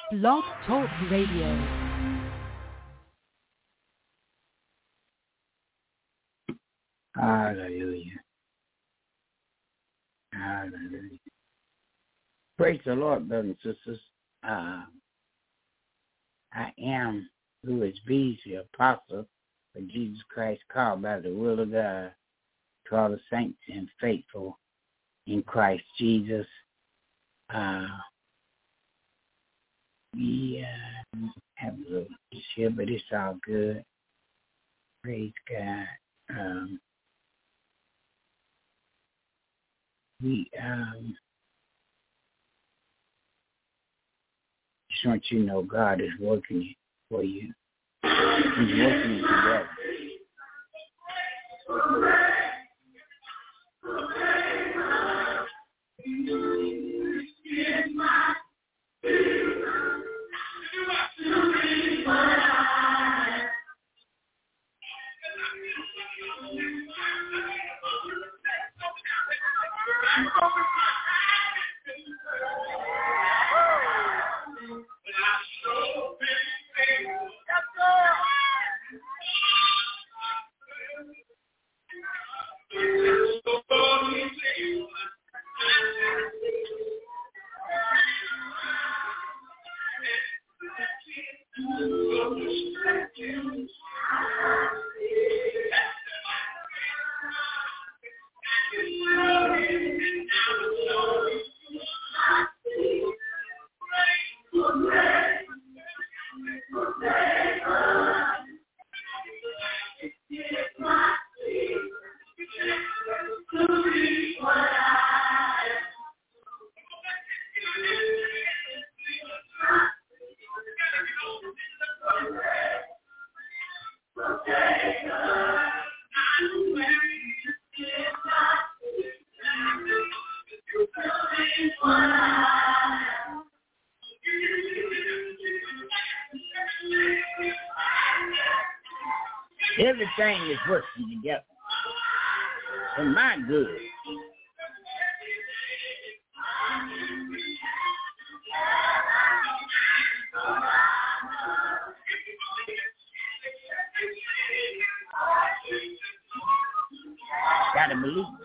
Blog Talk Radio. Hallelujah. Hallelujah. Praise the Lord, brothers and sisters. I am who is be the apostle of Jesus Christ, called by the will of God, to all the saints and faithful in Christ Jesus. We have a little issue, but it's all good. Praise God. We just want you to know God is working for you. He's working together. Everything is working together for my good. Gotta believe it.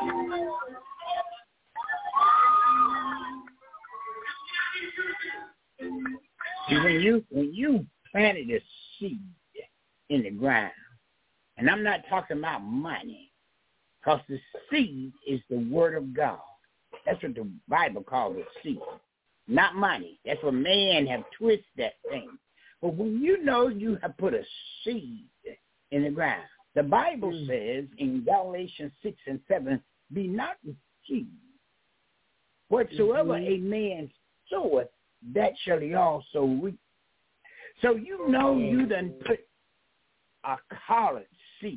See, when you planted a seed in the ground, and I'm not talking about money, because the seed is the word of God. That's what the Bible calls a seed, not money. That's what man have twisted that thing. But when you know you have put a seed in the ground, the Bible says in Galatians 6 and 7, be not deceived. Whatsoever a man soweth, that shall he also reap. So you know you done put a collard seed.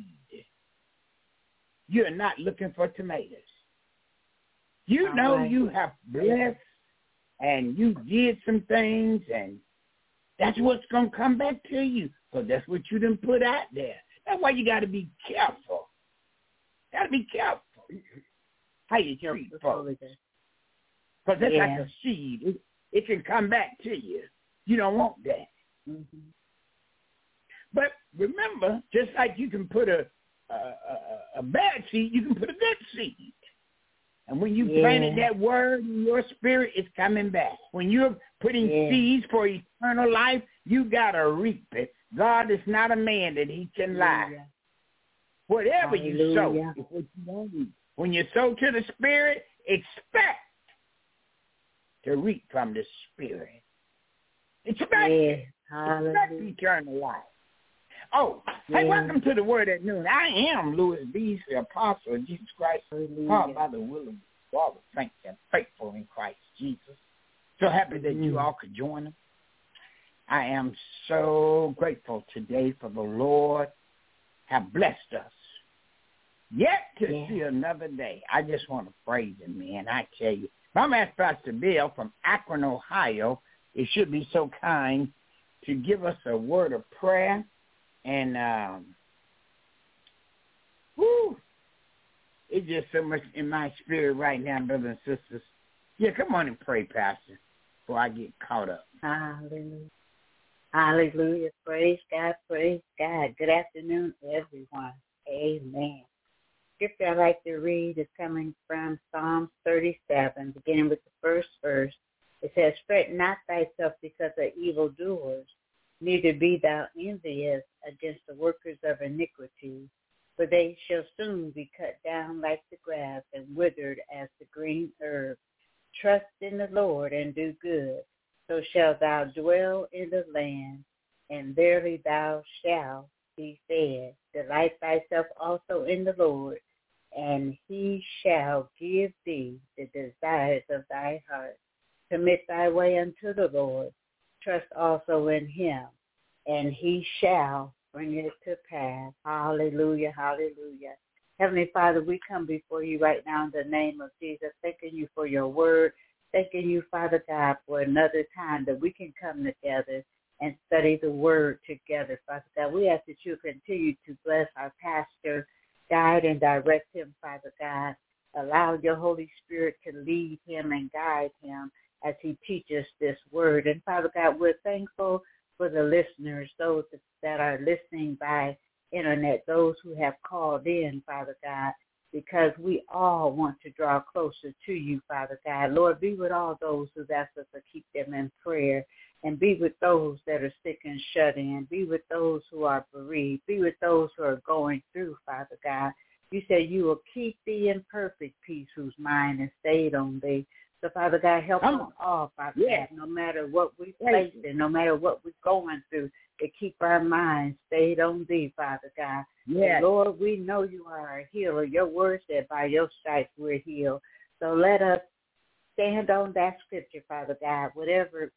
You're not looking for tomatoes. You know you have blessed and you did some things, and that's what's going to come back to you. So that's what you done put out there. That's why you got to be careful. Got to be careful how you treat folks. Because that's like a seed. It can come back to you. You don't want that. Mm-hmm. But remember, just like you can put a bad seed, you can put a good seed. And when you planted that word in your spirit, it's coming back. When you're putting seeds for eternal life, you got to reap it. God is not a man that he can lie. Whatever you sow is what you want to reap. When you sow to the spirit, expect to reap from the spirit. Expect eternal life. Oh, hey, welcome to the Word at Noon. I am Louis Beasley, the apostle of Jesus Christ, called by the will of Father, saints and faithful in Christ Jesus. So happy that you all could join us. I am so grateful today for the Lord have blessed us yet to see another day. I just want to praise him, man. I tell you. I'm asked Pastor Bill from Akron, Ohio, it should be so kind to give us a word of prayer. And, it's just so much in my spirit right now, brothers and sisters. Yeah, come on and pray, Pastor, before I get caught up. Hallelujah. Hallelujah. Praise God. Praise God. Good afternoon, everyone. Amen. Scripture I'd like to read is coming from Psalms 37, beginning with the first verse. It says, fret not thyself because of evildoers, neither be thou envious against the workers of iniquity, for they shall soon be cut down like the grass and withered as the green herb. Trust in the Lord and do good, so shalt thou dwell in the land, and verily thou shalt be fed. Delight thyself also in the Lord, and he shall give thee the desires of thy heart. Commit thy way unto the Lord. Trust also in him, and he shall bring it to pass. Hallelujah, hallelujah. Heavenly Father, we come before you right now in the name of Jesus, thanking you for your word, thanking you, Father God, for another time that we can come together and study the word together, Father God. We ask that you continue to bless our pastor, guide and direct him, Father God. Allow your Holy Spirit to lead him and guide him as he teaches this word. And Father God, we're thankful for the listeners, those that are listening by internet, those who have called in, Father God, because we all want to draw closer to you, Father God. Lord, be with all those who've asked us to keep them in prayer, and be with those that are sick and shut in. Be with those who are bereaved. Be with those who are going through, Father God. You say you will keep thee in perfect peace whose mind is stayed on thee. So, Father God, help us all, Father God, no matter what we face and no matter what we're going through, to keep our minds stayed on thee, Father God. Yes. Lord, we know you are a healer. Your word said by your stripes we're healed. So let us stand on that scripture, Father God. Whatever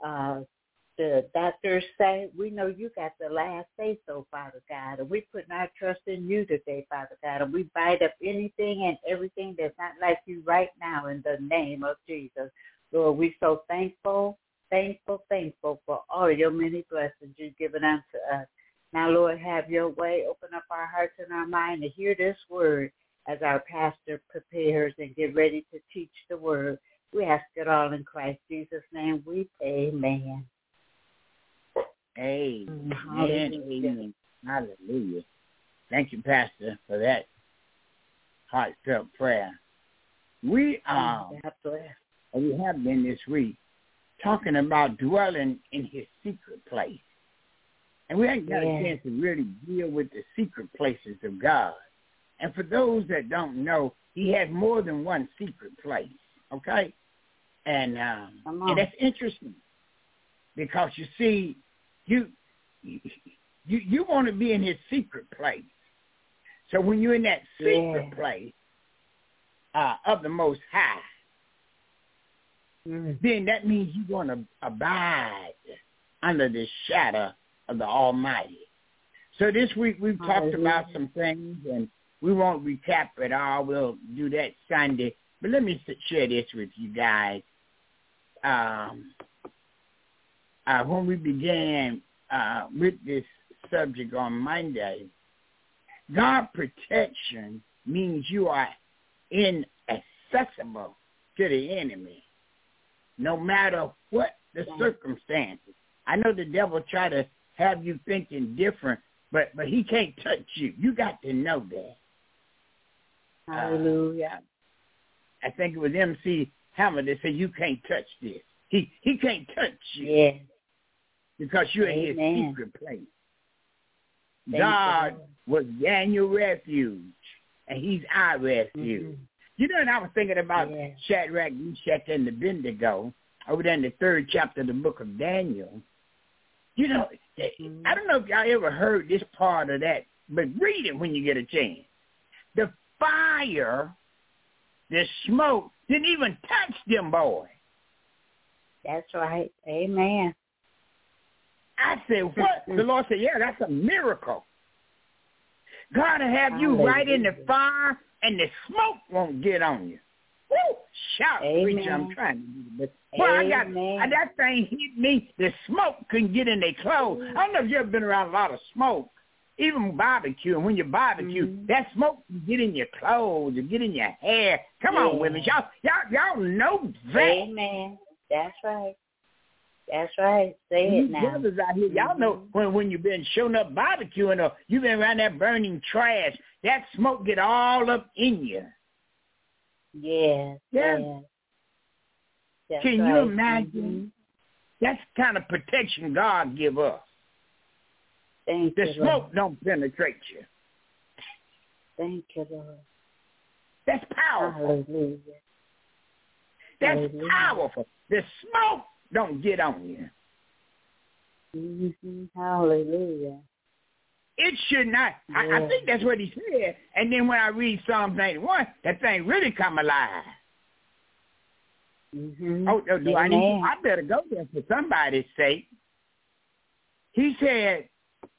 the doctors say, we know you got the last say so, Father God. And we put our trust in you today, Father God. And we bind up anything and everything that's not like you right now in the name of Jesus. Lord, we're so thankful for all your many blessings you've given unto us. Now, Lord, have your way. Open up our hearts and our mind to hear this word as our pastor prepares and get ready to teach the word. We ask it all in Christ Jesus' name. We pray, amen. Amen. Amen. Hallelujah. Thank you, Pastor, for that heartfelt prayer. We have been this week talking about dwelling in his secret place. And we ain't got a chance to really deal with the secret places of God. And for those that don't know, he has more than one secret place, okay? And that's interesting because, you see, you want to be in his secret place. So when you're in that secret place of the Most High, then that means you're going to abide under the shadow of the Almighty. So this week we've talked about some things, and we won't recap it all. We'll do that Sunday. But let me share this with you guys. When we began with this subject on Monday, God's protection means you are inaccessible to the enemy, no matter what the circumstances. I know the devil try to have you thinking different, but he can't touch you. You got to know that. Hallelujah. I think it was MC Hammer that said you can't touch this. He can't touch you because you're in his secret place. God was Daniel's refuge, and he's our refuge. You know, and I was thinking about Shadrach, Meshach, and Abednego over there in the 3rd chapter of the book of Daniel. You know, I don't know if y'all ever heard this part of that, but read it when you get a chance. The fire, the smoke, didn't even touch them boys. That's right. Amen. I said, what? The Lord said, yeah, that's a miracle. God will have you right in the fire, and the smoke won't get on you. Woo! Shout, preacher, I'm trying to do this. Well, that thing hit me. The smoke couldn't get in their clothes. I don't know if you've ever been around a lot of smoke, even barbecue. And when you barbecue, that smoke can get in your clothes and get in your hair. Come on, women. Y'all know that. Amen. That's right. That's right. Say it now. Brothers out here, y'all know when you've been showing up barbecuing or you've been around that burning trash, that smoke get all up in you. Yes. Yeah. Can you imagine? That's the kind of protection God give us. Thank the you, smoke Lord. Don't penetrate you. Thank you, Lord. That's powerful. Hallelujah. That's Hallelujah. powerful. The smoke don't get on you. Hallelujah. It should not. I think that's what he said. And then when I read Psalm 91, that thing really come alive. Oh, do I better go there for somebody's sake. He said,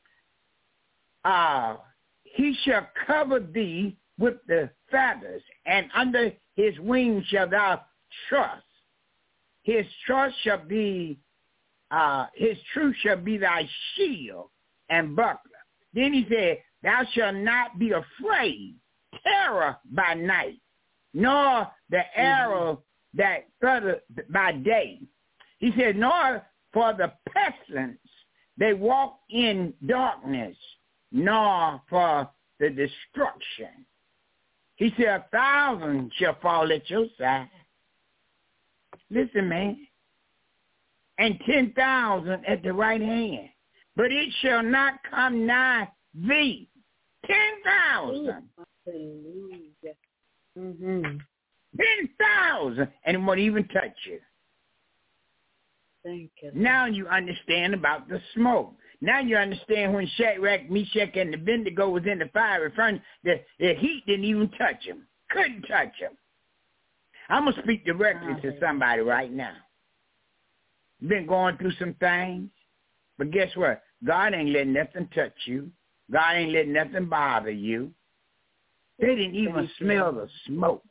he shall cover thee with the feathers, and under his wings shall thou trust. His trust shall be, his truth shall be thy shield and buckler. Then he said, thou shalt not be afraid, terror by night, nor the arrow that flutters by day. He said, nor for the pestilence they walk in darkness, nor for the destruction. He said, 1,000 shall fall at your side. Listen, man. And 10,000 at the right hand. But it shall not come nigh thee. 10,000. Hallelujah. 10,000. And it won't even touch you. Thank you. Now you understand about the smoke. Now you understand when Shadrach, Meshach, and Abednego was in the fiery furnace, the heat didn't even touch them. Couldn't touch them. I'm going to speak directly to somebody right now. Been going through some things, but guess what? God ain't letting nothing touch you. God ain't letting nothing bother you. They didn't even smell the smoke.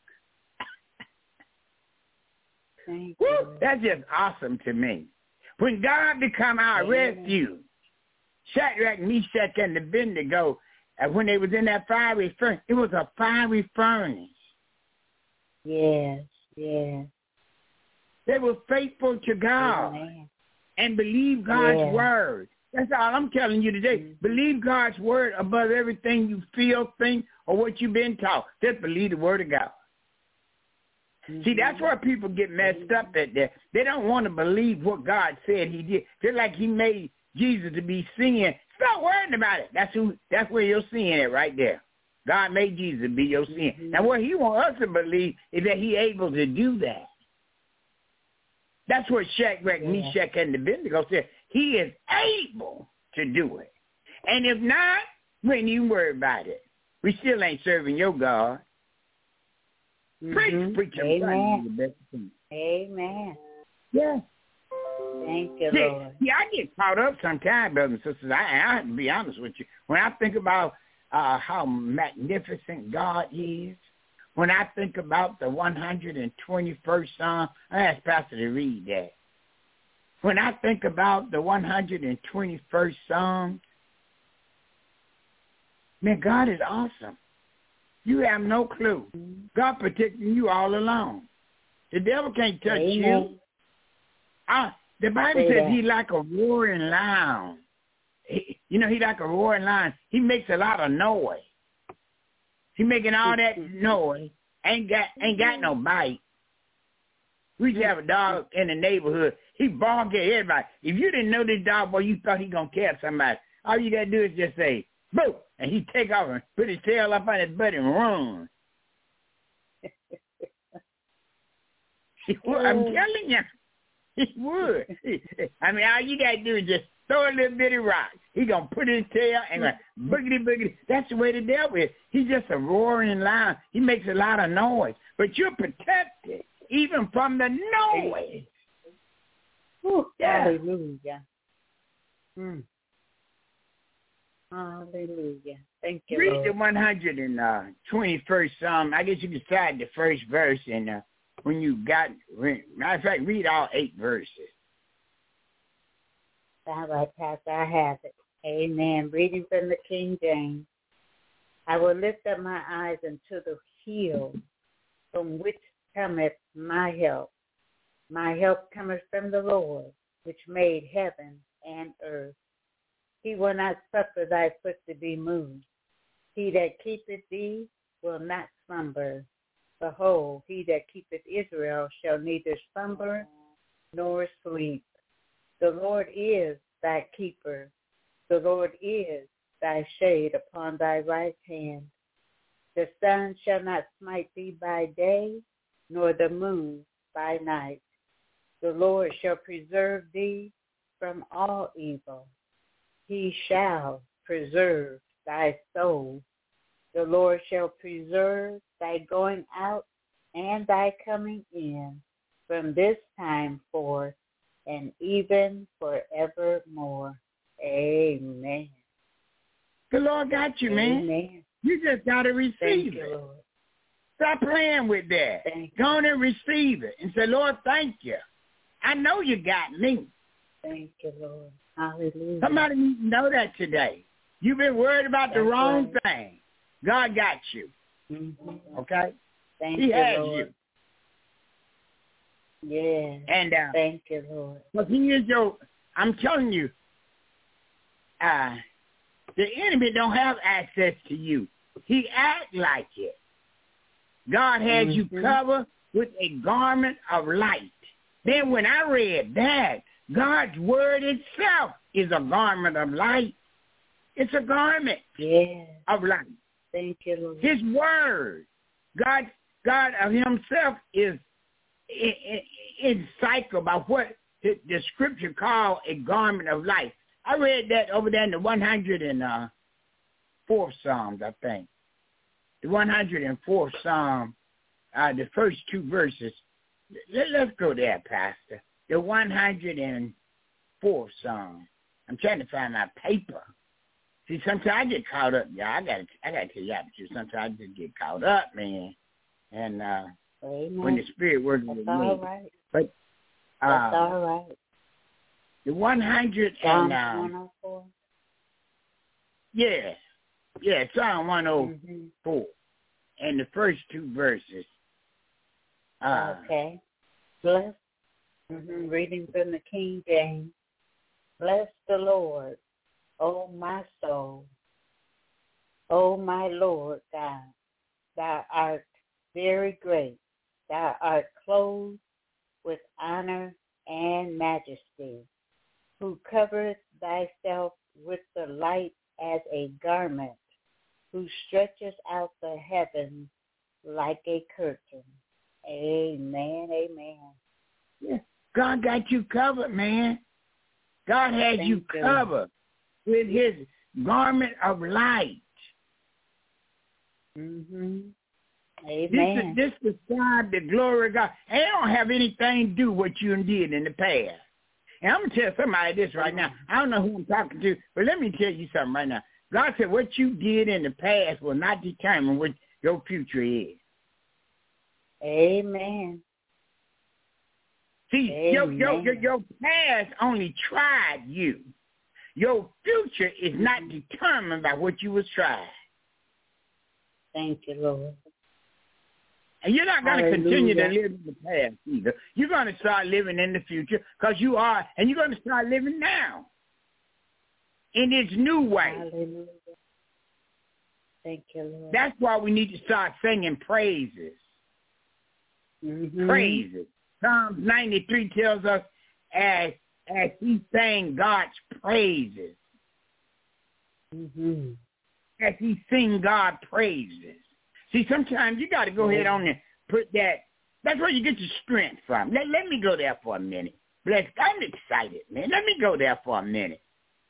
Woo, that's just awesome to me. When God become our refuge, Shadrach, Meshach, and Abednego, when they was in that fiery furnace, it was a fiery furnace. Yes, yes. They were faithful to God and believed God's word. That's all I'm telling you today. Mm-hmm. Believe God's word above everything you feel, think, or what you've been taught. Just believe the word of God. Mm-hmm. See, that's where people get messed up at there. They don't want to believe what God said he did. Just like he made Jesus to be sin. Stop worrying about it. That's where you're seeing it right there. God made Jesus to be your sin. Mm-hmm. Now, what he wants us to believe is that he's able to do that. That's what Shadrach, Meshach, and Abednego said. He is able to do it. And if not, we ain't even worry about it. We still ain't serving your God. Mm-hmm. Preach. Amen. Amen. Yeah. Thank you, Lord. Yeah, I get caught up sometimes, brothers and sisters. I have to be honest with you. When I think about how magnificent God is, when I think about the 121st Psalm, I asked Pastor to read that. When I think about the 121st Psalm, man, God is awesome. You have no clue. God protecting you all along. The devil can't touch you. The Bible says he's like a roaring lion. He's like a roaring lion. He makes a lot of noise. He making all that noise. Ain't got no bite. We used to have a dog in the neighborhood. He barked at everybody. If you didn't know this dog, boy, you thought he gonna catch somebody. All you gotta do is just say, boo, and he take off and put his tail up on his butt and run. I'm telling you, he would. I mean, all you gotta do is just throw a little bitty rock. He gonna put his tail and like boogity boogity. That's the way the devil is. He's just a roaring lion. He makes a lot of noise, but you're protected even from the noise. Yeah. Hallelujah. Hallelujah. Thank you, Read Lord. the 121st Psalm. I guess you can start the first verse, and when you got, matter of fact, read all 8 verses. All right, Pastor, I have it. Amen. Reading from the King James. I will lift up my eyes unto the hill from which cometh my help. My help cometh from the Lord, which made heaven and earth. He will not suffer thy foot to be moved. He that keepeth thee will not slumber. Behold, he that keepeth Israel shall neither slumber nor sleep. The Lord is thy keeper. The Lord is thy shade upon thy right hand. The sun shall not smite thee by day, nor the moon by night. The Lord shall preserve thee from all evil. He shall preserve thy soul. The Lord shall preserve thy going out and thy coming in from this time forth and even forevermore. Amen. The Lord got you, man. Amen. You just got to receive Thank it. You, Lord. Stop playing with that. Go on and receive it and say, Lord, thank you. I know you got me. Thank you, Lord. Hallelujah. Somebody needs to know that today. You've been worried about the wrong thing. God got you. Mm-hmm. Okay? Thank He you, has Lord. you. Yeah. And thank you, Lord. But he is I'm telling you, the enemy don't have access to you. He act like it. God has you covered with a garment of light. Then when I read that, God's word itself is a garment of light. It's a garment of light. Thank you, Lord. His word, God of himself is in cycle about what the scripture called a garment of light. I read that over there in the 104th Psalms, I think. The 104th Psalm, the first 2 verses. Let's go there, Pastor. The 104th Psalm. I'm trying to find my paper. See, sometimes I get caught up, y'all. I gotta tell y'all the truth. Sometimes I just get caught up, man. And when the Spirit works with me. That's all right. But that's all right. The 100 Psalm and 104. Yeah, Psalm 104, and the first 2 verses. Okay. Bless. Reading from the King James. Bless the Lord, O my soul. O my Lord God, thou art very great. Thou art clothed with honor and majesty, who covereth thyself with the light as a garment, who stretches out the heavens like a curtain. Amen, amen. Yeah. God got you covered, man. God has you covered with his garment of light. Mm-hmm. Amen. This describes the glory of God. And it don't have anything to do with what you did in the past. And I'm going to tell somebody this right now. I don't know who I'm talking to, but let me tell you something right now. God said what you did in the past will not determine what your future is. Amen. See, Amen. your past only tried you. Your future is not determined by what you was trying. Thank you, Lord. And you're not going to continue to live in the past either. You're going to start living in the future because you are, and you're going to start living now in this new way. Hallelujah. Thank you, Lord. That's why we need to start singing praises. Mm-hmm. Praises. Psalms 93 tells us as he sang God's praises. Mm-hmm. As he sing God praises. See, sometimes you got to go ahead on and put that. That's where you get your strength from. Let me go there for a minute. I'm excited, man. Let me go there for a minute.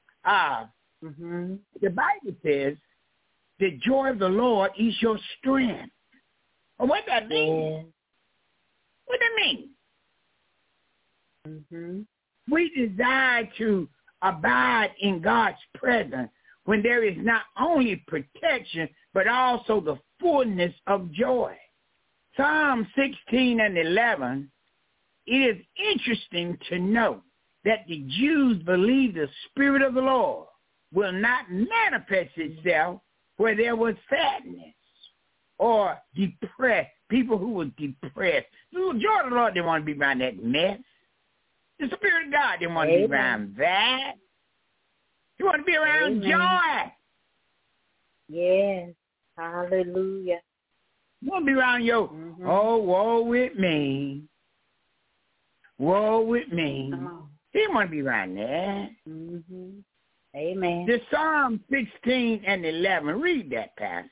The Bible says the joy of the Lord is your strength. Well, what that mean? Yeah. What that mean? Mm-hmm. We desire to abide in God's presence when there is not only protection, but also the fullness of joy. Psalm 16 and 11, it is interesting to note that the Jews believe the Spirit of the Lord will not manifest itself where there was sadness or depressed, people who were depressed. The joy of the Lord didn't want to be around that mess. The Spirit of God didn't want to be around that. He wanted to be around joy. Yes. Hallelujah. You want to be around your, woe with me. Woe with me. He didn't want to be around that. Mm-hmm. Amen. The Psalm 16 and 11. Read that, Pastor.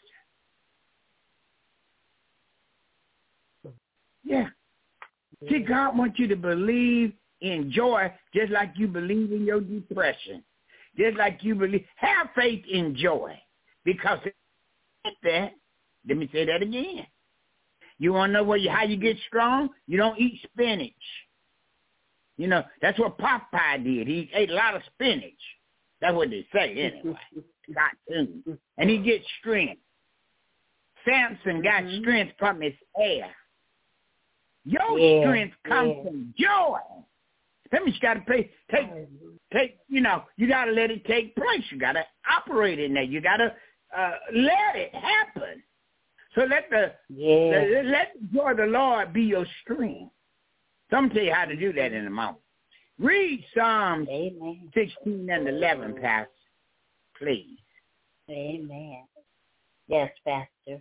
Yeah. See, God wants you to believe in joy just like you believe in your depression. Just like you believe. Have faith in joy. Because that, let me say that again. You want to know how you get strong? You don't eat spinach. You know, that's what Popeye did. He ate a lot of spinach. That's what they say anyway. Cartoon. And he gets strength. Samson got strength from his hair. Your strength comes from joy. That means you got to take, you know, you got to let it take place. You got to operate in there. You got to let it happen. So let the joy of the Lord be your strength. So I'm going to tell you how to do that in a moment. Read Psalms 16 and 11, Pastor, please. Amen. Yes, Pastor.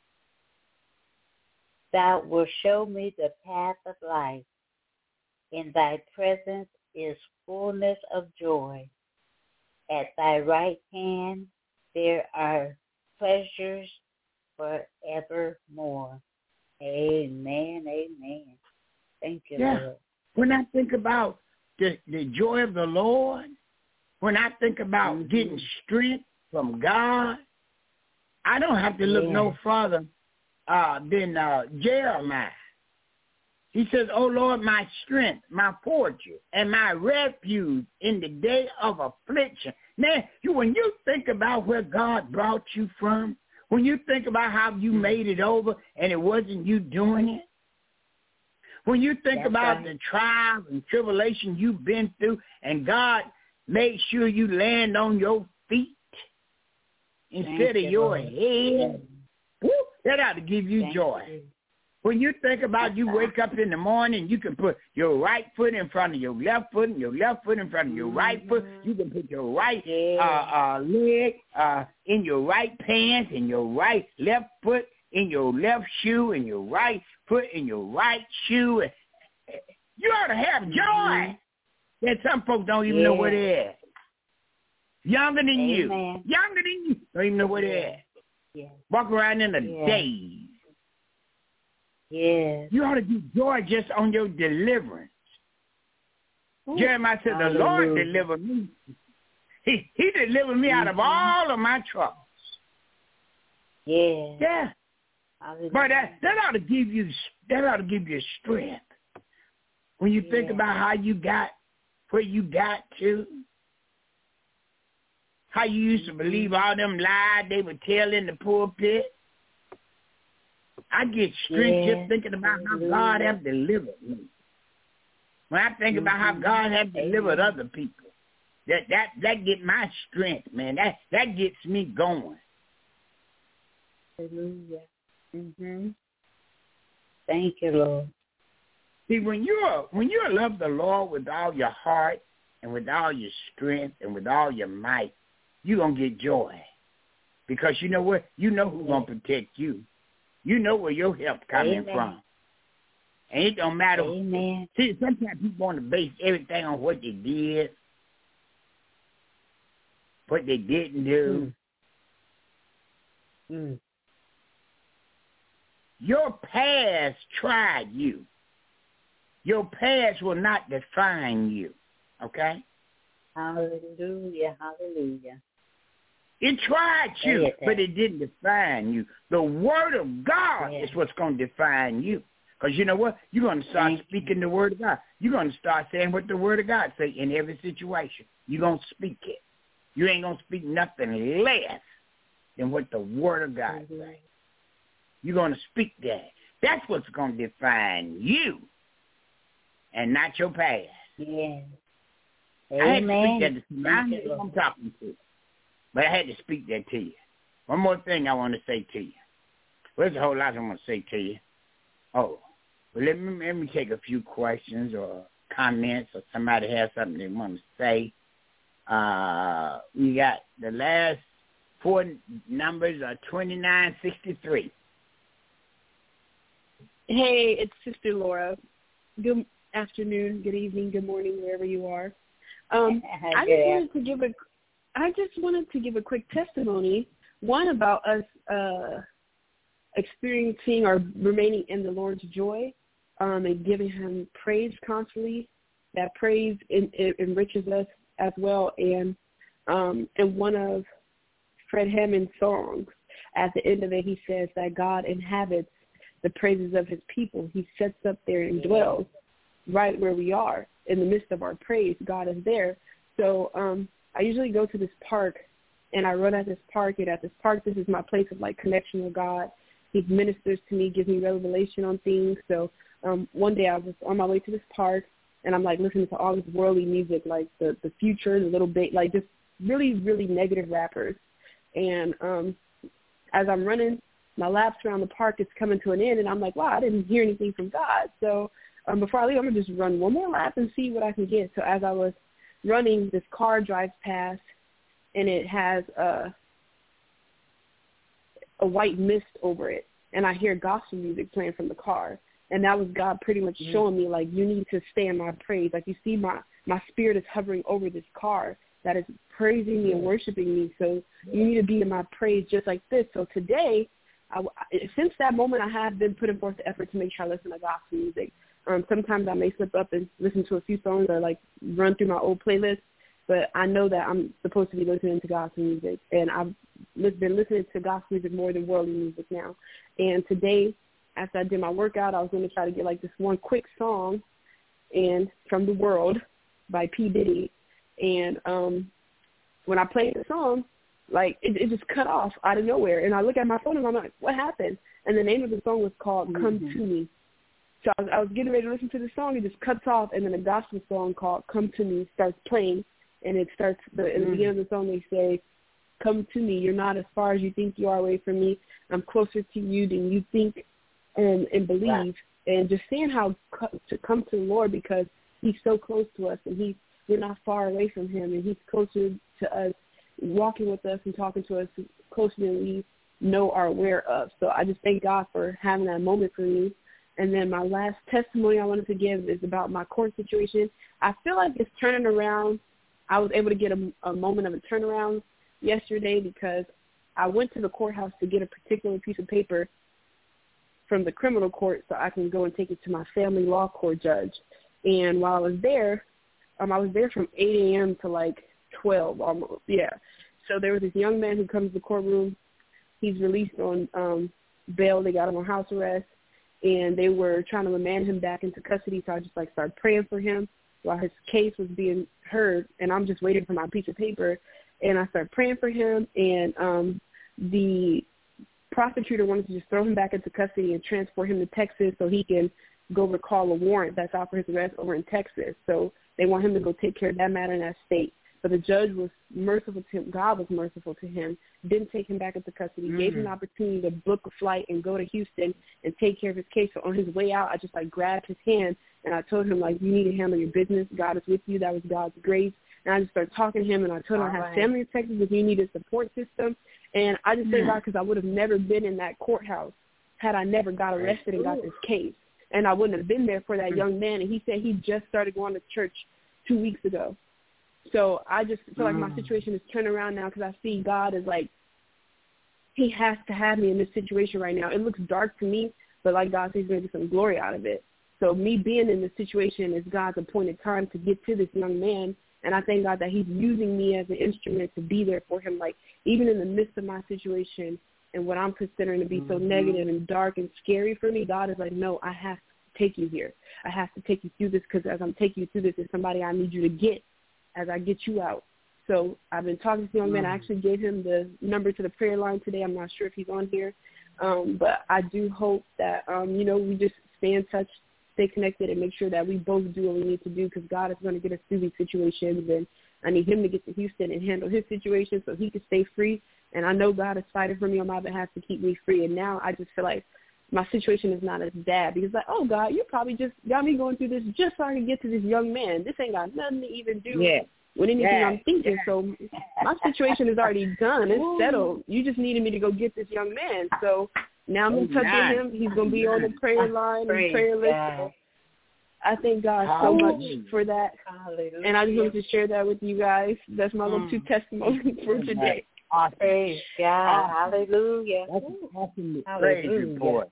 Thou wilt show me the path of life. In thy presence is fullness of joy. At thy right hand there are pleasures forevermore. Amen, amen. Thank you, Lord. When I think about the joy of the Lord, when I think about getting strength from God, I don't have to look no further than Jeremiah. He says, "O Lord, my strength, my fortress, and my refuge in the day of affliction." Man, when you think about where God brought you from, when you think about how you made it over and it wasn't you doing it, when you think about the trials and tribulations you've been through and God made sure you land on your feet instead of your head, that ought to give you joy. When you think about you wake up in the morning, you can put your right foot in front of your left foot and your left foot in front of your right foot. You can put your right leg in your right pants and your left foot in your left shoe and your right foot in your right shoe. You ought to have joy that some folks don't even know where they're at. Younger than you. Don't even know where they're at. Walk around in a daze. Yes. You ought to get joy just on your deliverance. Jeremiah said, the Lord delivered me. He delivered me out of all of my troubles. Yeah. But that ought to give you strength. When you think about how you got where you got to, how you used to believe all them lies they would tell in the pulpit. I get strength just thinking about how God has delivered me. When I think about how God has delivered other people, that gets my strength, man. That gets me going. Hallelujah. Thank you, Lord. See, when you love the Lord with all your heart and with all your strength and with all your might, you're going to get joy. Because you know what? You know who's going to protect you. You know where your help coming from. And it don't matter. See, sometimes people want to base everything on what they did, what they didn't do. Your past tried you. Your past will not define you. Okay? Hallelujah. It tried you, but it didn't define you. The Word of God is what's going to define you. Because you know what? You're going to start speaking the Word of God. You're going to start saying what the Word of God say in every situation. You're going to speak it. You ain't going to speak nothing less than what the Word of God says. You're going to speak that. That's what's going to define you and not your past. Yeah. I had to speak that to you. I know who I'm talking to. But I had to speak that to you. One more thing I want to say to you. Well, there's a whole lot I want to say to you. Oh, well, let me take a few questions or comments, or somebody has something they want to say. We got the last four numbers are 2963. Hey, it's Sister Laura. Good afternoon, good evening, good morning, wherever you are. I just wanted to give a quick testimony, one about us experiencing or remaining in the Lord's joy and giving him praise constantly. That praise enriches us as well. And in one of Fred Hammond's songs, at the end of it, he says that God inhabits the praises of his people. He sits up there and dwells right where we are. In the midst of our praise, God is there. So I usually go to this park, and I run at this park, and at this park, this is my place of, like, connection with God. He ministers to me, gives me revelation on things. So one day I was on my way to this park, and I'm, like, listening to all this worldly music, like the Future, the Little Bit, like just really, really negative rappers. And as I'm running, my laps around the park is coming to an end, and I'm like, wow, I didn't hear anything from God. So before I leave, I'm going to just run one more lap and see what I can get. So as I was running, this car drives past, and it has a white mist over it, and I hear gospel music playing from the car. And that was God pretty much showing me, like, you need to stay in my praise. Like, you see my spirit is hovering over this car that is praising me and worshiping me. So you need to be in my praise just like this. So today, since that moment, I have been putting forth the effort to make sure I listen to gospel music. Sometimes I may slip up and listen to a few songs or, like, run through my old playlist, but I know that I'm supposed to be listening to gospel music, and I've been listening to gospel music more than worldly music now. And today, after I did my workout, I was going to try to get, like, this one quick song and from the world by P. Diddy. And when I played the song, like, it just cut off out of nowhere. And I look at my phone, and I'm like, what happened? And the name of the song was called Come To Me. So I was getting ready to listen to the song. It just cuts off, and then a gospel song called Come To Me starts playing. And it starts, in the beginning of the song, they say, come to me. You're not as far as you think you are away from me. I'm closer to you than you think and believe, and just seeing how to come to the Lord, because he's so close to us, and we're not far away from him, and he's closer to us, walking with us and talking to us closer than we know or aware of. So I just thank God for having that moment for me. And then my last testimony I wanted to give is about my court situation. I feel like it's turning around. I was able to get a moment of a turnaround yesterday because I went to the courthouse to get a particular piece of paper from the criminal court so I can go and take it to my family law court judge. And while I was there from 8 a.m. to like 12 almost, yeah. So there was this young man who comes to the courtroom. He's released on bail. They got him on house arrest, and they were trying to remand him back into custody. So I just started praying for him while his case was being heard, and I'm just waiting for my piece of paper. And I started praying for him, and the prosecutor wanted to just throw him back into custody and transport him to Texas so he can go recall a warrant that's out for his arrest over in Texas. So they want him to go take care of that matter in that state. But the judge was merciful to him. God was merciful to him, didn't take him back into custody, gave him an opportunity to book a flight and go to Houston and take care of his case. So on his way out, I just grabbed his hand, and I told him, you need to handle your business. God is with you. That was God's grace. And I just started talking to him, and I told him I have family in Texas if you need a support system. And I just thank God, because I would have never been in that courthouse had I never got arrested and got this case. And I wouldn't have been there for that young man. And he said he just started going to church 2 weeks ago. So I just feel like my situation is turning around now, because I see God is he has to have me in this situation right now. It looks dark to me, but like God says, he's going to get some glory out of it. So me being in this situation is God's appointed time to get to this young man. And I thank God that he's using me as an instrument to be there for him. Even in the midst of my situation and what I'm considering to be so negative and dark and scary for me, God is no, I have to take you here. I have to take you through this, because as I'm taking you through this, there's somebody I need you to get as I get you out. So I've been talking to the young man. I actually gave him the number to the prayer line today. I'm not sure if he's on here. But I do hope that, we just stay in touch, stay connected, and make sure that we both do what we need to do, because God is going to get us through these situations. And I need him to get to Houston and handle his situation so he can stay free. And I know God is fighting for me on my behalf to keep me free. And now I just feel like my situation is not as bad, because oh, God, you probably just got me going through this just so I can get to this young man. This ain't got nothing to even do with anything I'm thinking. So my situation is already done. It's settled. You just needed me to go get this young man. So now I'm in touch with him. He's going to be on the prayer line and prayer list. I thank God so much for that. Hallelujah. And I just wanted to share that with you guys. That's my little two testimonies for today. Praise God. Hallelujah. That's an awesome praise report.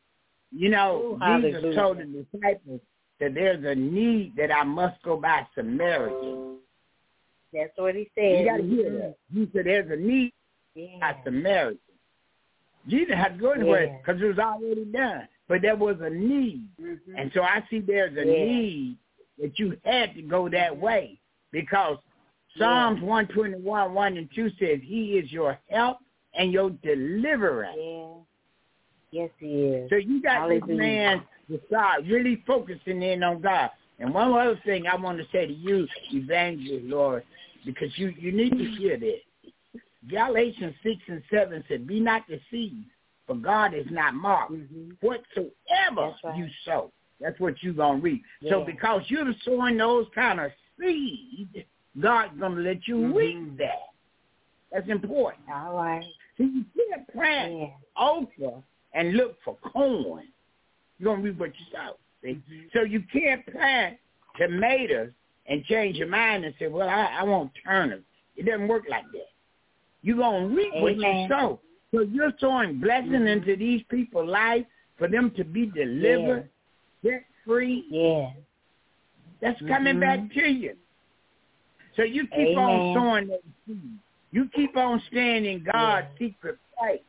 Jesus told the disciples that there's a need that I must go by Samaria. That's what he said. You got to hear that. He said there's a need by Samaria. Jesus had to go anywhere because it was already done. But there was a need. And so I see there's a need that you had to go that way, because Psalms 121, 1 and 2 says he is your help and your deliverer. Yes, he is. So you got this man to start really focusing in on God. And one other thing I want to say to you, Evangelist, Lord, because you need to hear this. Galatians 6 and 7 said, be not deceived, for God is not mocked. Whatsoever you sow, that's what you're going to reap. So because you're sowing those kind of seeds, God's going to let you reap that. That's important. All right. So you can't plant okra and look for corn. You're going to reap what you sow. So you can't plant tomatoes and change your mind and say, well, I want turnips. It doesn't work like that. You're going to reap what you sow. So you're sowing blessing into these people's life for them to be delivered, debt free. That's coming back to you. So you keep on sowing that seed. You keep on staying in God's secret place.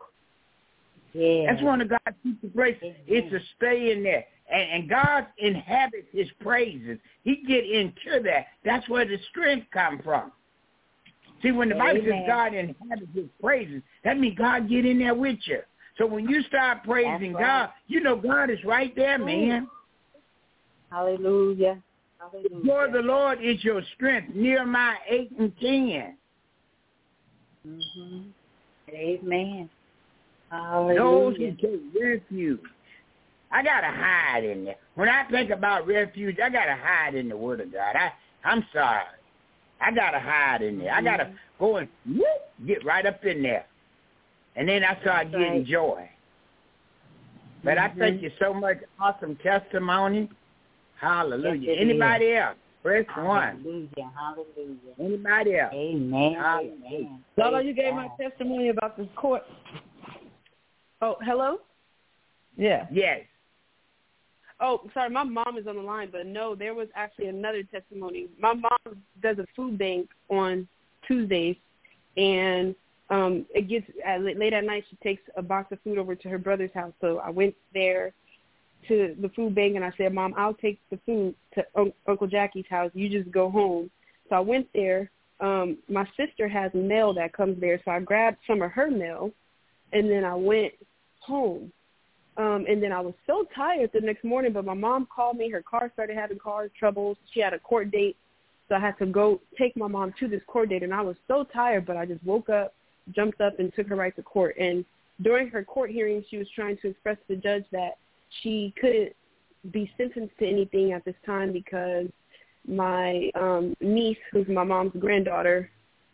That's one of God's secret places. It's to stay in there. And God inhabits his praises. He get into that. That's where the strength comes from. See, when the Bible says God inhabits his praises, that means God get in there with you. So when you start praising God, you know God is right there, man. Hallelujah. The joy of the Lord is your strength. Nehemiah 8 and 10. Amen. Hallelujah. Those who take refuge I got to hide in there. When I think about refuge, I got to hide in the Word of God. I'm sorry. I got to hide in there. I got to go and get right up in there. And then I start getting joy. But I thank you so much. Awesome testimony. Hallelujah. Yes, Anybody else? Press one. Hallelujah. Hallelujah. Anybody else? Amen. Amen. Lolo, you gave my testimony about the court. Oh, hello? Yeah. Yes. Oh, sorry, my mom is on the line, but no, there was actually another testimony. My mom does a food bank on Tuesdays, and it gets late at night. She takes a box of food over to her brother's house. So I went there to the food bank, and I said, Mom, I'll take the food to Uncle Jackie's house. You just go home. So I went there. My sister has mail that comes there, so I grabbed some of her mail, and then I went home. And then I was so tired the next morning, but my mom called me. Her car started having car troubles. She had a court date, so I had to go take my mom to this court date, and I was so tired, but I just woke up, jumped up, and took her right to court. And during her court hearing, she was trying to express to the judge that she couldn't be sentenced to anything at this time because my niece, who's my mom's granddaughter,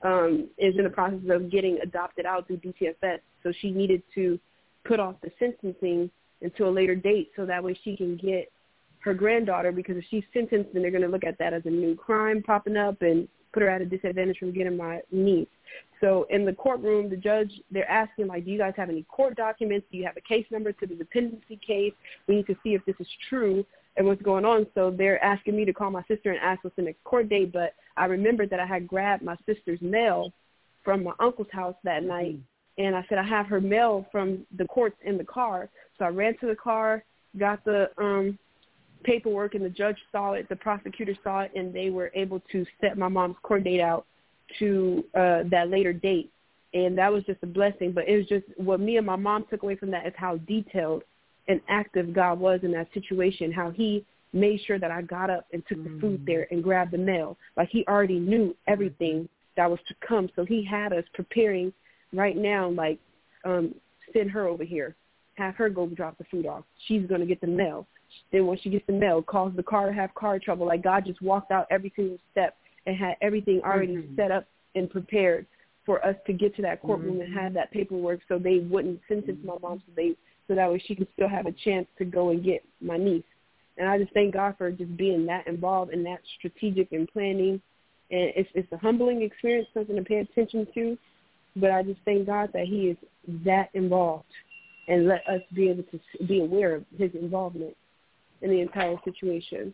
is in the process of getting adopted out through DCFS, so she needed to put off the sentencing until a later date so that way she can get her granddaughter, because if she's sentenced, then they're going to look at that as a new crime popping up and put her at a disadvantage from getting my niece. So in the courtroom, the judge, they're asking, like, do you guys have any court documents? Do you have a case number to the dependency case? We need to see if this is true and what's going on. So they're asking me to call my sister and ask what's the next court date, but I remembered that I had grabbed my sister's mail from my uncle's house that night. And I said, I have her mail from the courts in the car. So I ran to the car, got the paperwork, and the judge saw it, the prosecutor saw it, and they were able to set my mom's court date out to that later date. And that was just a blessing. But it was just what me and my mom took away from that is how detailed and active God was in that situation, how he made sure that I got up and took the food there and grabbed the mail. Like he already knew everything that was to come. So he had us preparing right now, like, send her over here, have her go drop the food off. She's going to get the mail. Then when she gets the mail, calls the car to have car trouble. Like God just walked out every single step and had everything already set up and prepared for us to get to that courtroom and have that paperwork so they wouldn't sentence my mom, so that way she could still have a chance to go and get my niece. And I just thank God for just being that involved and that strategic in planning. And it's a humbling experience, something to pay attention to. But I just thank God that he is that involved and let us be able to be aware of his involvement in the entire situation.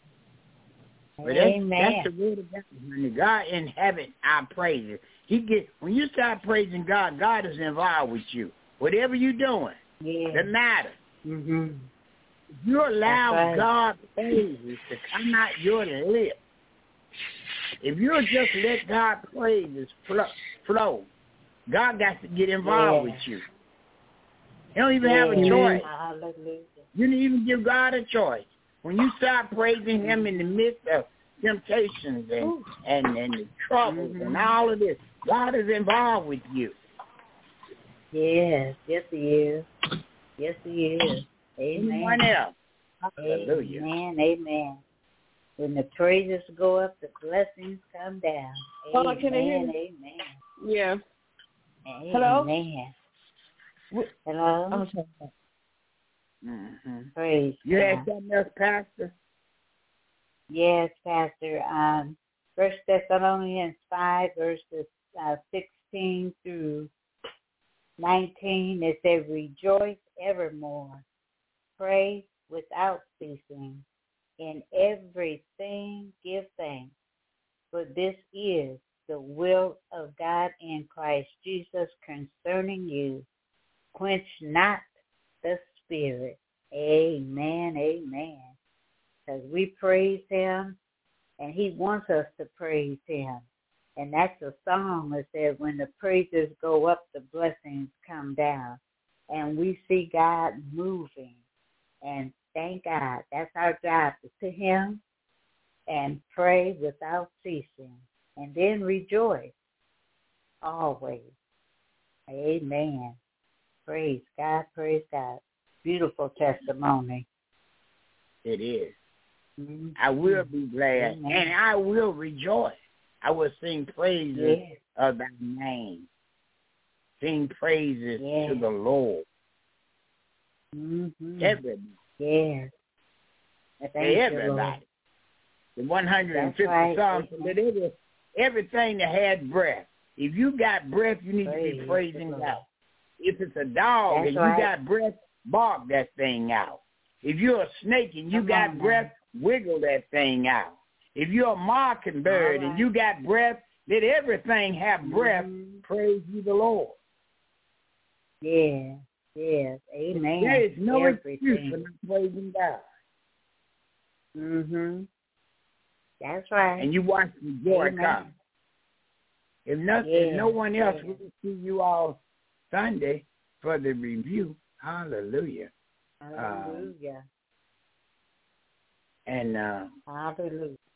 But that's the word of God. When God inhabits our praises, when you start praising God, God is involved with you. Whatever you're doing, doesn't matter. If you allow God's praises to come out your lips, if you'll just let God's praises flow, God got to get involved with you. You don't even have a choice. You didn't even give God a choice. When you start praising him in the midst of temptations and the troubles and all of this, God is involved with you. Yes, yes he is. Yes he is. Amen. Anyone else? Hallelujah. Amen, amen. When the praises go up, the blessings come down. Amen, can I hear you? Amen. Yeah. Amen. Hello? Hello? Praise You God. had something else, Pastor? Yes, Pastor. 1 Thessalonians 5, verses 16 through 19, it says, rejoice evermore, pray without ceasing, in everything give thanks, for this is the will of God in Christ Jesus concerning you. Quench not the spirit. Amen, amen. Because we praise him, and he wants us to praise him. And that's a song that says, when the praises go up, the blessings come down. And we see God moving. And thank God. That's our job, to sit him and pray without ceasing. And then rejoice always. Amen. Praise God, praise God. beautiful testimony. It is. Mm-hmm. I will be glad, and I will rejoice. I will sing praises of thy name. Sing praises to the Lord. Mm-hmm. Everybody. Yes. Everybody. The 150 Psalms, that everything that had breath. If you got breath, you need to be praising God. If it's a dog and you got breath, bark that thing out. If you're a snake and you got breath, wiggle that thing out. If you're a mockingbird and you got breath, let everything have breath. Praise you the Lord. Yes, yes, amen. There is no excuse for not praising God. That's right. And you watch the joy come. If no one else will see you all Sunday for the review, hallelujah. Hallelujah. And hallelujah.